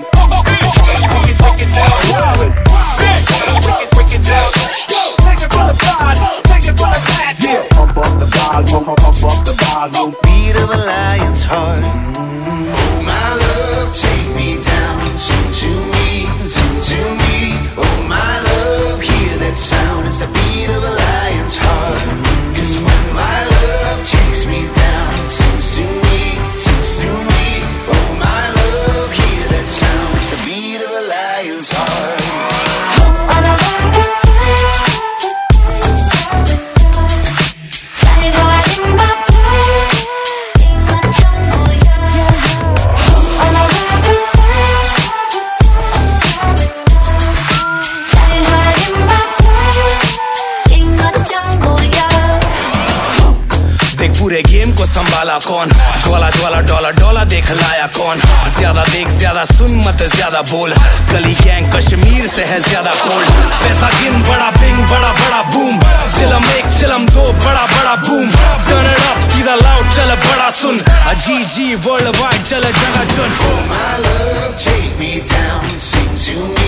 Break it down. Break it down. Take it from the side, take it from the back. Yeah, pump up the volume, pump up the volume. Beat of a lion's heart. Oh my love, take me down. Sing to me, sing to me. Oh my love, hear that sound. It's the beat of a lion's heart. 'Cause when my love takes me down, sings to me, sings to me. Oh my love, hear that sound. It's the beat of a lion's heart. देख पूरे game को संभाला कौन, ज्वाला ज्वाला dollar dollar देख लाया कौन। ज्यादा देख ज्यादा सुन मत ज्यादा बोल, गली गैंग कश्मीर से है ज्यादा कोल्ड। पैसा गिन बड़ा बिंग बड़ा बड़ा बूम, चिलम एक चिलम दो बड़ा बड़ा बूम। टर्न इट अप सीधा लाउड चल बड़ा सुन, जी जी वर्ल्ड वाइड चल जगह चुन। Oh my love, take me down, sing to me.